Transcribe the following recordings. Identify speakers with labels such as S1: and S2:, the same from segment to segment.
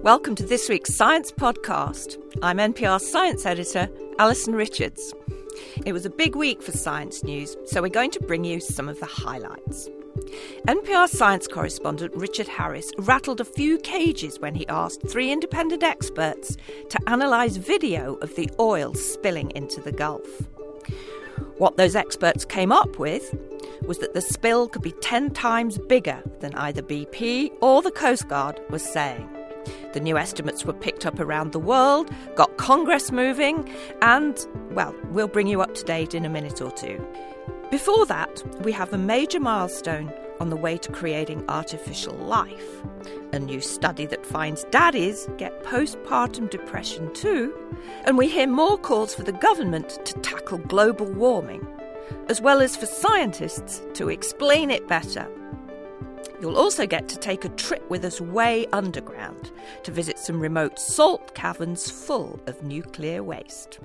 S1: Welcome to this week's Science Podcast. I'm NPR Science Editor, Alison Richards. It was a big week for science news, so we're going to bring you some of the highlights. NPR science correspondent Richard Harris rattled a few cages when he asked 3 independent experts to analyse video of the oil spilling into the Gulf. What those experts came up with was that the spill could be 10 times bigger than either BP or the Coast Guard was saying. The new estimates were picked up around the world, got Congress moving, and, well, we'll bring you up to date in a minute or two. Before that, we have a major milestone on the way to creating artificial life. A new study that finds daddies get postpartum depression too, and we hear more calls for the government to tackle global warming, as well as for scientists to explain it better. You'll also get to take a trip with us way underground to visit some remote salt caverns full of nuclear waste.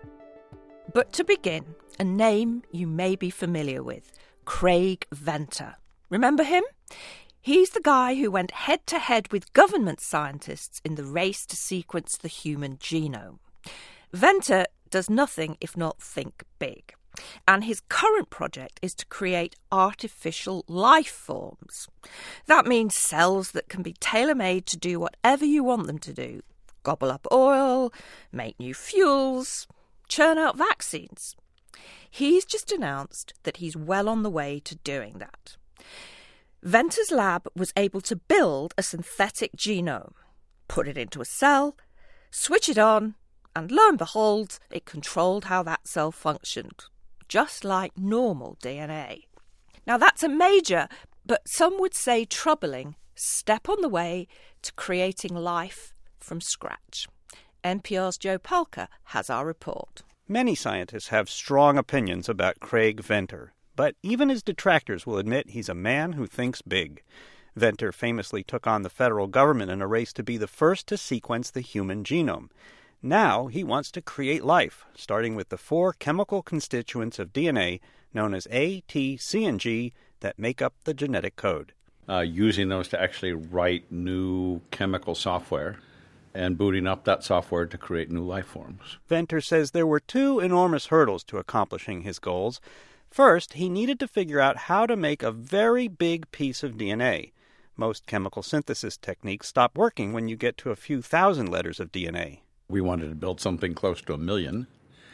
S1: But to begin, a name you may be familiar with, Craig Venter. Remember him? He's the guy who went head-to-head with government scientists in the race to sequence the human genome. Venter does nothing if not think big. And his current project is to create artificial life forms. That means cells that can be tailor-made to do whatever you want them to do. Gobble up oil, make new fuels, churn out vaccines. He's just announced that he's well on the way to doing that. Venter's lab was able to build a synthetic genome, put it into a cell, switch it on, and lo and behold, it controlled how that cell functioned. Just like normal DNA. Now that's a major, but some would say troubling, step on the way to creating life from scratch. NPR's Joe Palca has our report.
S2: Many scientists have strong opinions about Craig Venter, but even his detractors will admit he's a man who thinks big. Venter famously took on the federal government in a race to be the first to sequence the human genome. Now he wants to create life, starting with the 4 chemical constituents of DNA known as A, T, C, and G that make up the genetic code.
S3: Using those to actually write new chemical software and booting up that software to create new life forms.
S2: Venter says there were 2 enormous hurdles to accomplishing his goals. First, he needed to figure out how to make a very big piece of DNA. Most chemical synthesis techniques stop working when you get to a few thousand letters of DNA.
S3: We wanted to build something close to 1 million.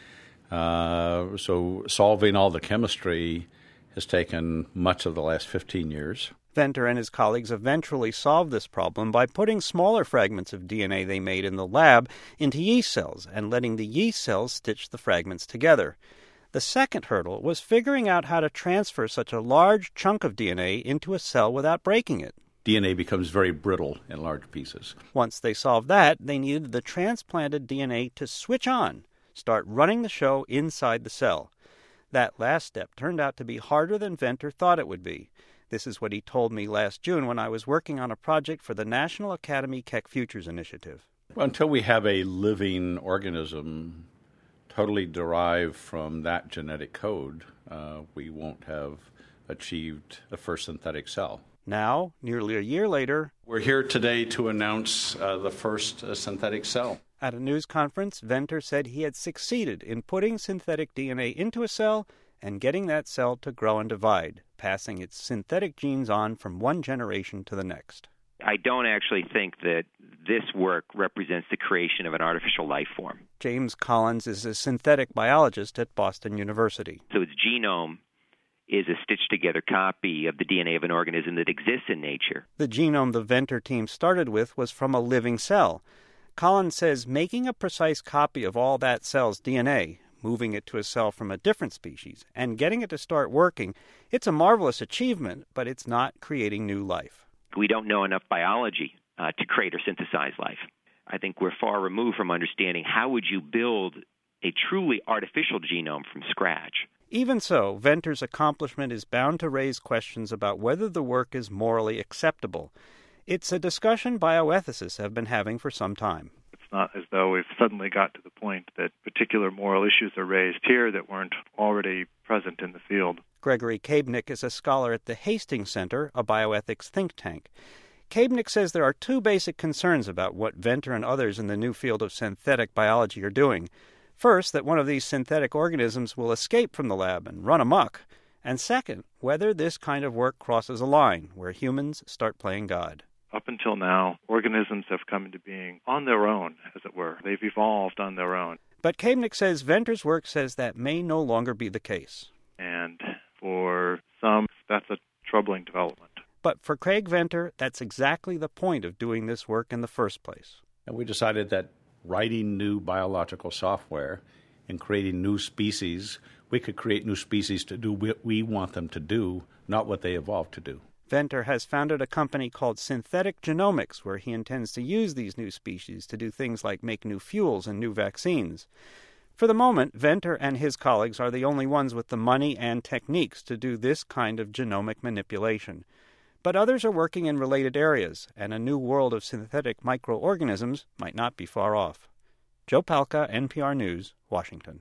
S3: So solving all the chemistry has taken much of the last 15 years.
S2: Venter and his colleagues eventually solved this problem by putting smaller fragments of DNA they made in the lab into yeast cells and letting the yeast cells stitch the fragments together. The second hurdle was figuring out how to transfer such a large chunk of DNA into a cell without breaking it.
S3: DNA becomes very brittle in large pieces.
S2: Once they solved that, they needed the transplanted DNA to switch on, start running the show inside the cell. That last step turned out to be harder than Venter thought it would be. This is what he told me last June when I was working on a project for the National Academy Keck Futures Initiative.
S3: Well, until we have a living organism totally derived from that genetic code, we won't have achieved the first synthetic cell.
S2: Now, nearly a year later,
S3: we're here today to announce the first synthetic cell.
S2: At a news conference, Venter said he had succeeded in putting synthetic DNA into a cell and getting that cell to grow and divide, passing its synthetic genes on from one generation to the next.
S4: I don't actually think that this work represents the creation of an artificial life form.
S2: James Collins is a synthetic biologist at Boston University.
S4: So its genome is a stitched-together copy of the DNA of an organism that exists in nature.
S2: The genome the Venter team started with was from a living cell. Collins says making a precise copy of all that cell's DNA, moving it to a cell from a different species, and getting it to start working, it's a marvelous achievement, but it's not creating new life.
S4: We don't know enough biology to create or synthesize life. I think we're far removed from understanding how would you build a truly artificial genome from scratch.
S2: Even so, Venter's accomplishment is bound to raise questions about whether the work is morally acceptable. It's a discussion bioethicists have been having for some time.
S5: It's not as though we've suddenly got to the point that particular moral issues are raised here that weren't already present in the field.
S2: Gregory Kabnick is a scholar at the Hastings Center, a bioethics think tank. Cabenix says there are two basic concerns about what Venter and others in the new field of synthetic biology are doing. First, that one of these synthetic organisms will escape from the lab and run amok. And second, whether this kind of work crosses a line where humans start playing God.
S5: Up until now, organisms have come into being on their own, as it were. They've evolved on their own.
S2: But Cabenix says Venter's work says that may no longer be the case.
S5: And for some, that's a troubling development.
S2: But for Craig Venter, that's exactly the point of doing this work in the first place.
S3: And we decided that writing new biological software and creating new species, we could create new species to do what we want them to do, not what they evolved to do.
S2: Venter has founded a company called Synthetic Genomics, where he intends to use these new species to do things like make new fuels and new vaccines. For the moment, Venter and his colleagues are the only ones with the money and techniques to do this kind of genomic manipulation. But others are working in related areas, and a new world of synthetic microorganisms might not be far off. Joe Palca, NPR News, Washington.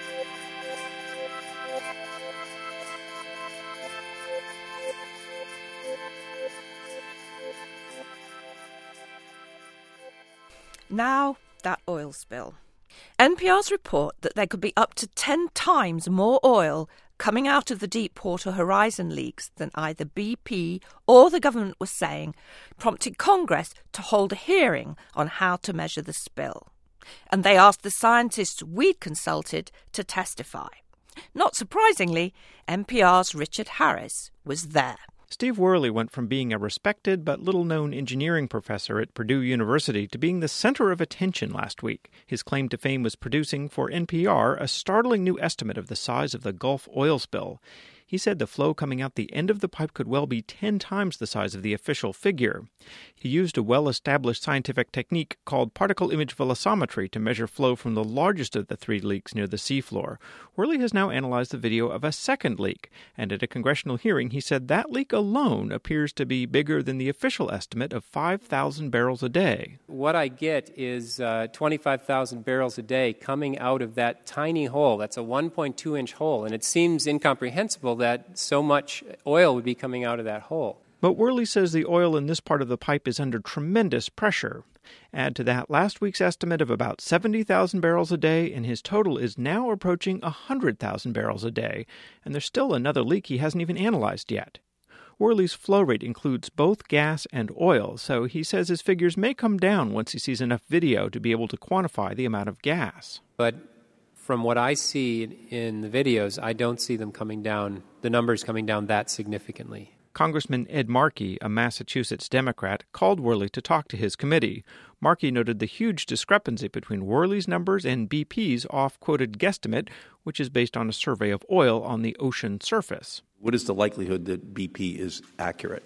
S1: Now, that oil spill. NPR's report that there could be up to 10 times more oil coming out of the Deepwater Horizon leaks than either BP or the government was saying prompted Congress to hold a hearing on how to measure the spill. And they asked the scientists we'd consulted to testify. Not surprisingly, NPR's Richard Harris was there.
S6: Steve Worley went from being a respected but little-known engineering professor at Purdue University to being the center of attention last week. His claim to fame was producing for NPR a startling new estimate of the size of the Gulf oil spill. He said the flow coming out the end of the pipe could well be 10 times the size of the official figure. He used a well-established scientific technique called particle image velocimetry to measure flow from the largest of the 3 leaks near the seafloor. Worley has now analyzed the video of a second leak, and at a congressional hearing he said that leak alone appears to be bigger than the official estimate of 5,000 barrels a day.
S7: What I get is 25,000 barrels a day coming out of that tiny hole. That's a 1.2-inch hole, and it seems incomprehensible that so much oil would be coming out of that hole.
S6: But Worley says the oil in this part of the pipe is under tremendous pressure. Add to that last week's estimate of about 70,000 barrels a day, and his total is now approaching 100,000 barrels a day, and there's still another leak he hasn't even analyzed yet. Worley's flow rate includes both gas and oil, so he says his figures may come down once he sees enough video to be able to quantify the amount of gas.
S7: But from what I see in the videos, I don't see them coming down, the numbers coming down that significantly.
S6: Congressman Ed Markey, a Massachusetts Democrat, called Worley to talk to his committee. Markey noted the huge discrepancy between Worley's numbers and BP's off-quoted guesstimate, which is based on a survey of oil on the ocean surface.
S8: What is the likelihood that BP is accurate?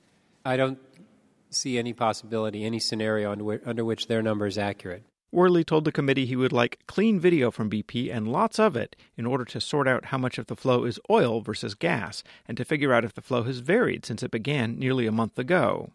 S7: I don't see any possibility, any scenario under which their number is accurate.
S6: Worley told the committee he would like clean video from BP and lots of it in order to sort out how much of the flow is oil versus gas and to figure out if the flow has varied since it began nearly a month ago.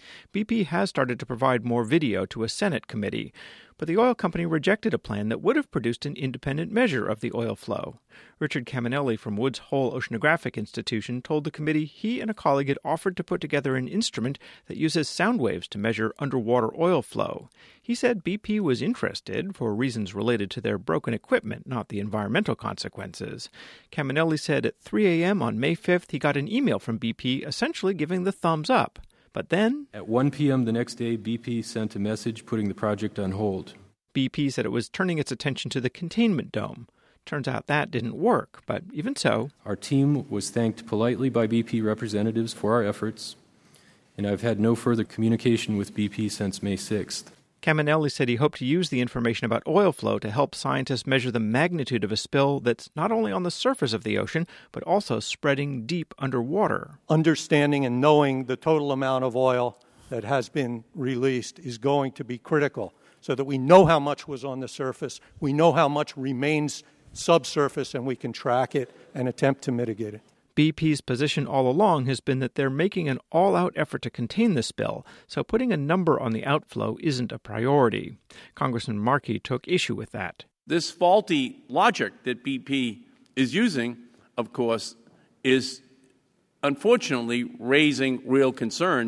S6: BP has started to provide more video to a Senate committee, but the oil company rejected a plan that would have produced an independent measure of the oil flow. Richard Caminelli from Woods Hole Oceanographic Institution told the committee he and a colleague had offered to put together an instrument that uses sound waves to measure underwater oil flow. He said BP was interested for reasons related to their broken equipment, not the environmental consequences. Caminelli said at 3 a.m. on May 5th he got an email from BP essentially giving the thumbs up. But then,
S9: at 1 p.m. the next day, BP sent a message putting the project on hold.
S6: BP said it was turning its attention to the containment dome. Turns out that didn't work, but even so,
S9: our team was thanked politely by BP representatives for our efforts, and I've had no further communication with BP since May 6th.
S6: Caminelli said he hoped to use the information about oil flow to help scientists measure the magnitude of a spill that's not only on the surface of the ocean, but also spreading deep underwater.
S10: Understanding and knowing the total amount of oil that has been released is going to be critical so that we know how much was on the surface, we know how much remains subsurface, and we can track it and attempt to mitigate it.
S6: BP's position all along has been that they're making an all-out effort to contain the spill, so putting a number on the outflow isn't a priority. Congressman Markey took issue with that.
S11: This faulty logic that BP is using, of course, is unfortunately raising real concerns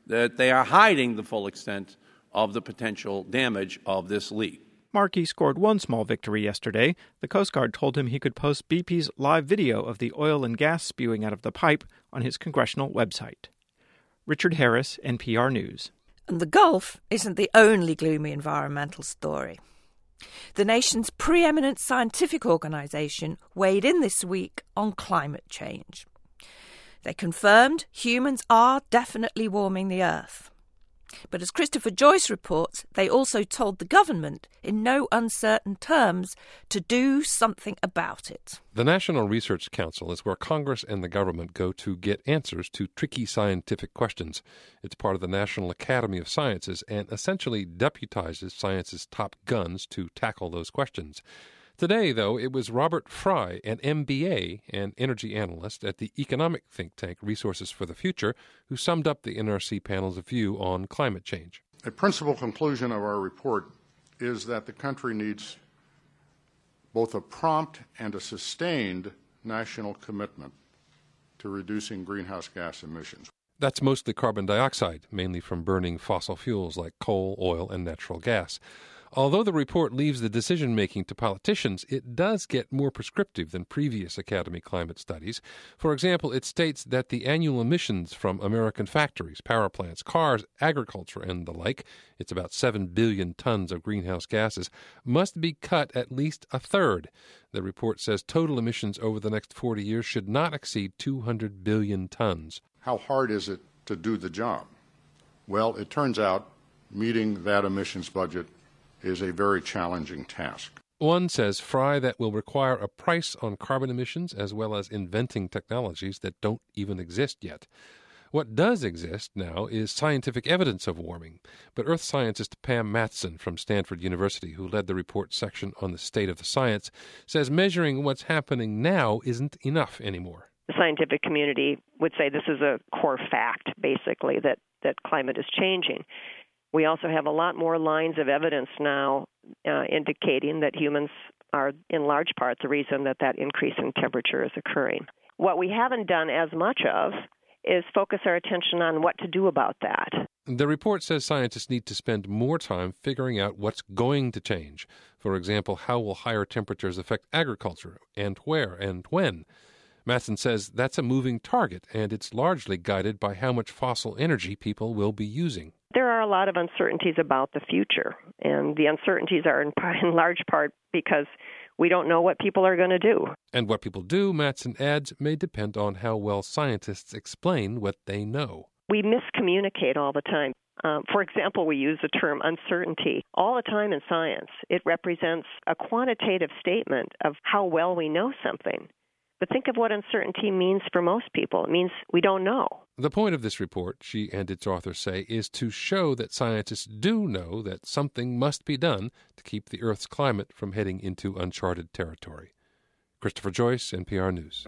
S11: that they are hiding the full extent of the potential damage of this leak.
S6: Markey scored one small victory yesterday. The Coast Guard told him he could post BP's live video of the oil and gas spewing out of the pipe on his congressional website. Richard Harris, NPR News.
S1: And the Gulf isn't the only gloomy environmental story. The nation's preeminent scientific organisation weighed in this week on climate change. They confirmed humans are definitely warming the Earth. But as Christopher Joyce reports, they also told the government in no uncertain terms to do something about it.
S12: The National Research Council is where Congress and the government go to get answers to tricky scientific questions. It's part of the National Academy of Sciences and essentially deputizes science's top guns to tackle those questions. Today, though, it was Robert Fry, an MBA and energy analyst at the economic think tank Resources for the Future, who summed up the NRC panel's view on climate change.
S13: A principal conclusion of our report is that the country needs both a prompt and a sustained national commitment to reducing greenhouse gas emissions.
S12: That's mostly carbon dioxide, mainly from burning fossil fuels like coal, oil, and natural gas. Although the report leaves the decision-making to politicians, it does get more prescriptive than previous Academy climate studies. For example, it states that the annual emissions from American factories, power plants, cars, agriculture, and the like, it's about 7 billion tons of greenhouse gases, must be cut at least a third. The report says total emissions over the next 40 years should not exceed 200 billion tons.
S13: How hard is it to do the job? Well, it turns out meeting that emissions budget is a very challenging task.
S12: One says Fry that will require a price on carbon emissions as well as inventing technologies that don't even exist yet. What does exist now is scientific evidence of warming, but earth scientist Pam Mattson from Stanford University, who led the report section on the state of the science, says measuring what's happening now isn't enough anymore.
S14: The scientific community would say this is a core fact, basically, that climate is changing. We also have a lot more lines of evidence now indicating that humans are, in large part, the reason that increase in temperature is occurring. What we haven't done as much of is focus our attention on what to do about that.
S12: The report says scientists need to spend more time figuring out what's going to change. For example, how will higher temperatures affect agriculture, and where and when? Mattson says that's a moving target, and it's largely guided by how much fossil energy people will be using.
S14: There are a lot of uncertainties about the future, and the uncertainties are in large part because we don't know what people are going to do.
S12: And what people do, Mattson adds, may depend on how well scientists explain what they know.
S14: We miscommunicate all the time. For example, we use the term uncertainty all the time in science. It represents a quantitative statement of how well we know something. But think of what uncertainty means for most people. It means we don't know.
S12: The point of this report, she and its authors say, is to show that scientists do know that something must be done to keep the Earth's climate from heading into uncharted territory. Christopher Joyce, NPR News.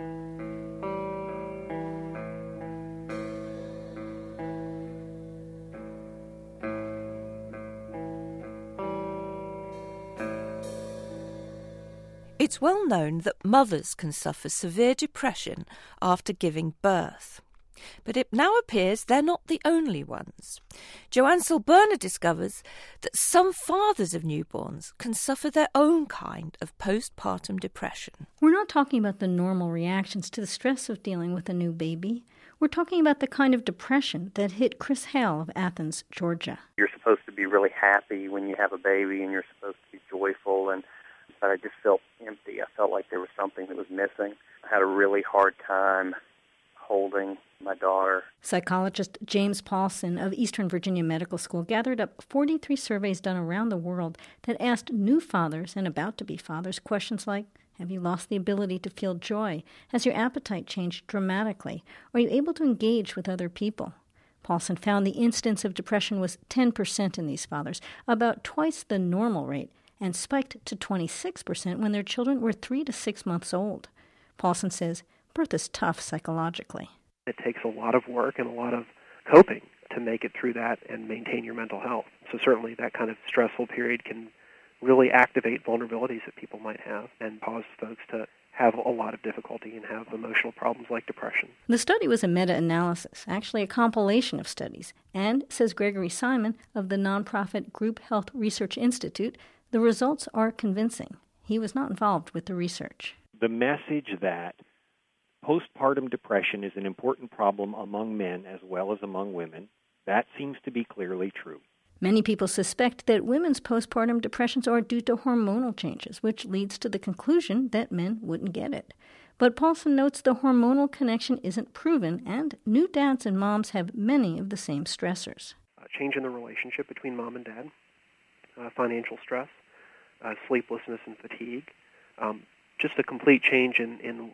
S1: It's well known that mothers can suffer severe depression after giving birth. But it now appears they're not the only ones. Joanne Silberner discovers that some fathers of newborns can suffer their own kind of postpartum depression.
S15: We're not talking about the normal reactions to the stress of dealing with a new baby. We're talking about the kind of depression that hit Chris Hale of Athens, Georgia.
S16: You're supposed to be really happy when you have a baby, and you're supposed to be joyful, but I just felt empty. I felt like there was something that was missing. I had a really hard time holding my daughter.
S15: Psychologist James Paulson of Eastern Virginia Medical School gathered up 43 surveys done around the world that asked new fathers and about-to-be fathers questions like, have you lost the ability to feel joy? Has your appetite changed dramatically? Are you able to engage with other people? Paulson found the incidence of depression was 10% in these fathers, about twice the normal rate, and spiked to 26% when their children were 3 to 6 months old. Paulson says birth is tough psychologically.
S17: It takes a lot of work and a lot of coping to make it through that and maintain your mental health. So certainly that kind of stressful period can really activate vulnerabilities that people might have and cause folks to have a lot of difficulty and have emotional problems like depression.
S15: The study was a meta-analysis, actually a compilation of studies, and, says Gregory Simon of the nonprofit Group Health Research Institute, the results are convincing. He was not involved with the research.
S18: The message that postpartum depression is an important problem among men as well as among women, that seems to be clearly true.
S15: Many people suspect that women's postpartum depressions are due to hormonal changes, which leads to the conclusion that men wouldn't get it. But Paulson notes the hormonal connection isn't proven, and new dads and moms have many of the same stressors.
S17: Change in the relationship between mom and dad, financial stress, sleeplessness and fatigue, just a complete change in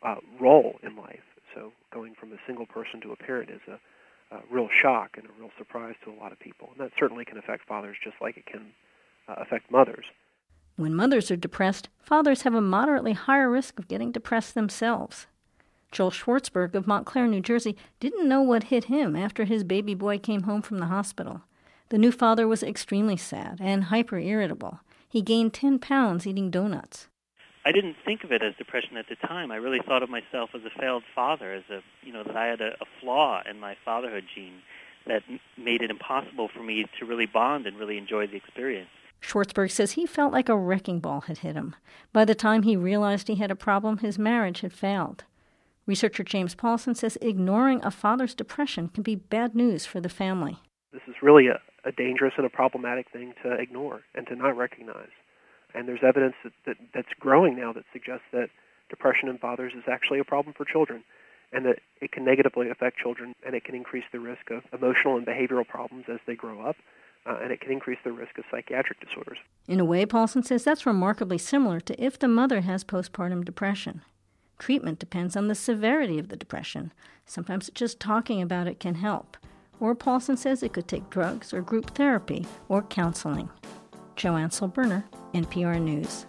S17: role in life. So going from a single person to a parent is a real shock and a real surprise to a lot of people. And that certainly can affect fathers just like it can affect mothers.
S15: When mothers are depressed, fathers have a moderately higher risk of getting depressed themselves. Joel Schwartzberg of Montclair, New Jersey, didn't know what hit him after his baby boy came home from the hospital. The new father was extremely sad and hyper-irritable. He gained 10 pounds eating donuts.
S19: I didn't think of it as depression at the time. I really thought of myself as a failed father, that I had a flaw in my fatherhood gene that made it impossible for me to really bond and really enjoy the experience.
S15: Schwartzberg says he felt like a wrecking ball had hit him. By the time he realized he had a problem, his marriage had failed. Researcher James Paulson says ignoring a father's depression can be bad news for the family.
S17: This is really a dangerous and a problematic thing to ignore and to not recognize. And there's evidence that's growing now that suggests that depression in fathers is actually a problem for children, and that it can negatively affect children, and it can increase the risk of emotional and behavioral problems as they grow up, and it can increase the risk of psychiatric disorders.
S15: In a way, Paulson says that's remarkably similar to if the mother has postpartum depression. Treatment depends on the severity of the depression. Sometimes just talking about it can help. Or Paulson says it could take drugs or group therapy or counseling. Joanne Solberner, NPR News.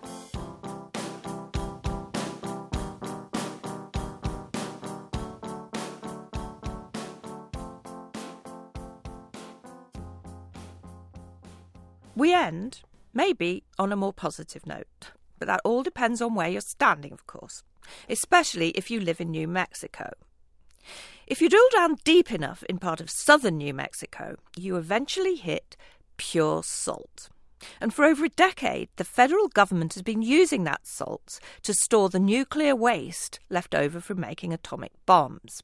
S1: We end, maybe, on a more positive note. But that all depends on where you're standing, of course, especially if you live in New Mexico. If you drill down deep enough in part of southern New Mexico, you eventually hit pure salt. And for over a decade, the federal government has been using that salt to store the nuclear waste left over from making atomic bombs.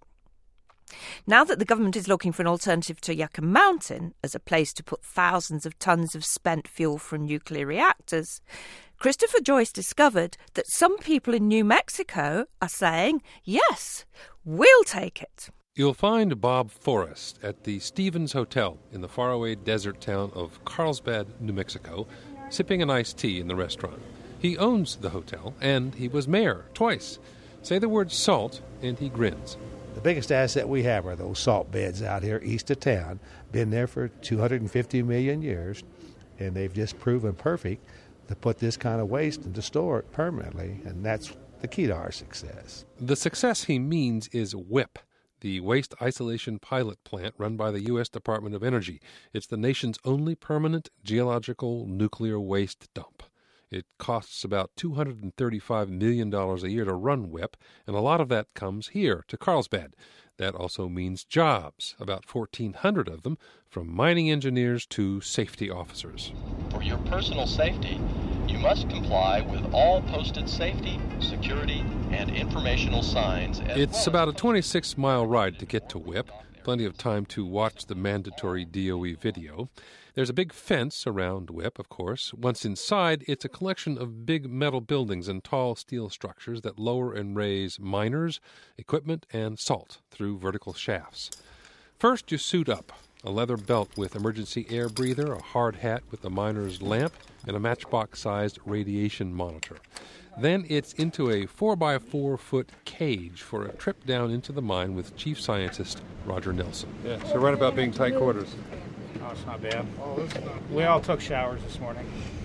S1: Now that the government is looking for an alternative to Yucca Mountain as a place to put thousands of tons of spent fuel from nuclear reactors, Christopher Joyce discovered that some people in New Mexico are saying, yes, we'll take it.
S12: You'll find Bob Forrest at the Stevens Hotel in the faraway desert town of Carlsbad, New Mexico, sipping an iced tea in the restaurant. He owns the hotel, and he was mayor twice. Say the word salt, and he grins.
S20: The biggest asset we have are those salt beds out here east of town. Been there for 250 million years, and they've just proven perfect to put this kind of waste and to store it permanently, and that's the key to our success.
S12: The success he means is WIPP, the Waste Isolation Pilot Plant run by the U.S. Department of Energy. It's the nation's only permanent geological nuclear waste dump. It costs about $235 million a year to run WIPP, and a lot of that comes here to Carlsbad. That also means jobs, about 1,400 of them, from mining engineers to safety officers.
S21: For your personal safety, you must comply with all posted safety, security, and informational signs.
S12: It's about a 26-mile ride to get to WIPP. Plenty of time to watch the mandatory DOE video. There's a big fence around WIPP, of course. Once inside, it's a collection of big metal buildings and tall steel structures that lower and raise miners, equipment, and salt through vertical shafts. First, you suit up. A leather belt with emergency air breather, a hard hat with a miner's lamp, and a matchbox-sized radiation monitor. Then it's into a 4x4-foot cage for a trip down into the mine with Chief Scientist Roger Nelson.
S22: Yeah, so right about being tight quarters.
S23: Oh, it's not bad. We all took showers this morning.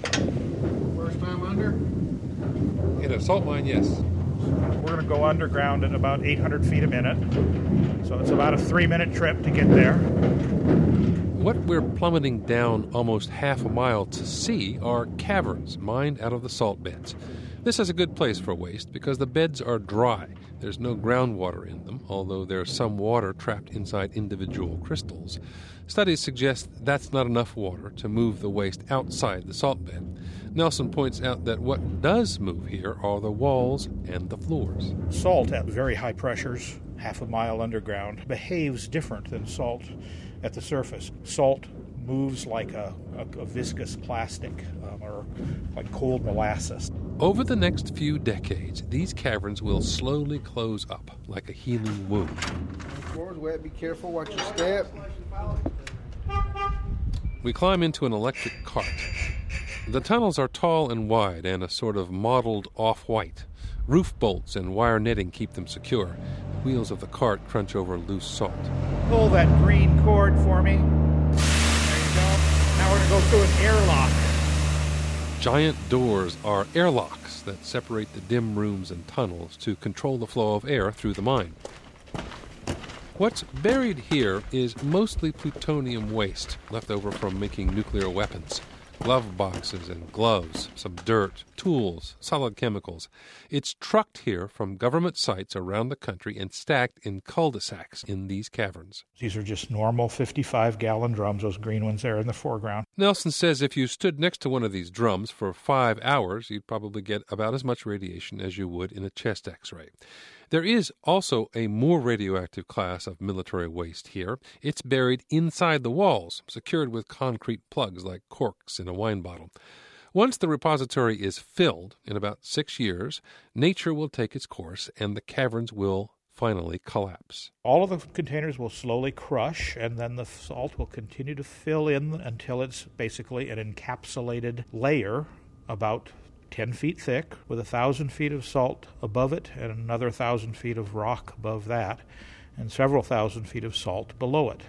S22: First time under? In a salt mine, yes.
S23: We're going to go underground at about 800 feet a minute. So it's about a 3-minute trip to get there.
S12: What we're plummeting down almost half a mile to see are caverns mined out of the salt beds. This is a good place for waste because the beds are dry. There's no groundwater in them, although there's some water trapped inside individual crystals. Studies suggest that's not enough water to move the waste outside the salt bed. Nelson points out that what does move here are the walls and the floors.
S23: Salt at very high pressures, half a mile underground, behaves different than salt at the surface. Salt moves like a viscous plastic or like cold molasses.
S12: Over the next few decades, these caverns will slowly close up like a healing wound.
S3: The floor's wet. Be careful. Watch your step.
S12: We climb into an electric cart. The tunnels are tall and wide and a sort of mottled off-white. Roof bolts and wire netting keep them secure. The wheels of the cart crunch over loose salt.
S23: Pull that green cord for me. There you go. Now we're going to go through an airlock.
S12: Giant doors are airlocks that separate the dim rooms and tunnels to control the flow of air through the mine. What's buried here is mostly plutonium waste left over from making nuclear weapons. Glove boxes and gloves, some dirt, tools, solid chemicals. It's trucked here from government sites around the country and stacked in cul-de-sacs in these caverns.
S23: These are just normal 55-gallon drums, those green ones there in the foreground.
S12: Nelson says if you stood next to one of these drums for 5 hours, you'd probably get about as much radiation as you would in a chest X-ray. There is also a more radioactive class of military waste here. It's buried inside the walls, secured with concrete plugs like corks in a wine bottle. Once the repository is filled, in about 6 years, nature will take its course and the caverns will finally collapse.
S23: All of the containers will slowly crush, and then the salt will continue to fill in until it's basically an encapsulated layer about 10 feet thick, with 1,000 feet of salt above it and another 1,000 feet of rock above that, and several thousand feet of salt below it.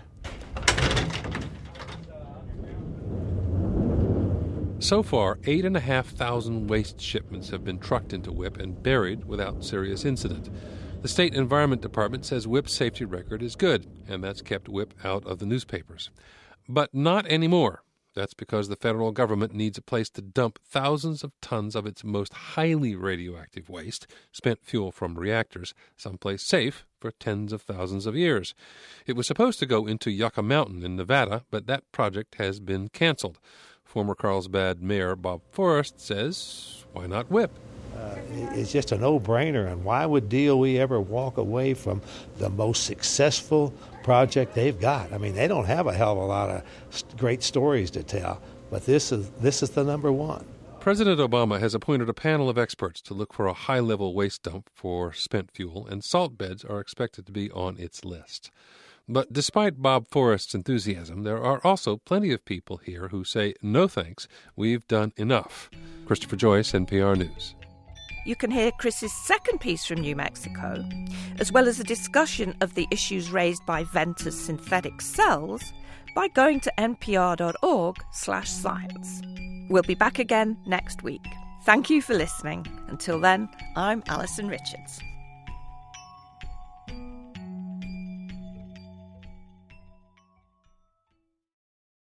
S12: So far, 8,500 waste shipments have been trucked into WIPP and buried without serious incident. The State Environment Department says WIPP's safety record is good, and that's kept WIPP out of the newspapers. But not anymore. That's because the federal government needs a place to dump thousands of tons of its most highly radioactive waste, spent fuel from reactors, someplace safe for tens of thousands of years. It was supposed to go into Yucca Mountain in Nevada, but that project has been canceled. Former Carlsbad Mayor Bob Forrest says, why not WIPP?
S20: It's just a no-brainer, and why would DOE ever walk away from the most successful project they've got? I mean, they don't have a hell of a lot of great stories to tell, but this is the number one.
S12: President Obama has appointed a panel of experts to look for a high-level waste dump for spent fuel, and salt beds are expected to be on its list. But despite Bob Forrest's enthusiasm, there are also plenty of people here who say, no thanks, we've done enough. Christopher Joyce, NPR News.
S1: You can hear Chris's second piece from New Mexico, as well as a discussion of the issues raised by Venter's synthetic cells, by going to npr.org/science. We'll be back again next week. Thank you for listening. Until then, I'm Alison Richards.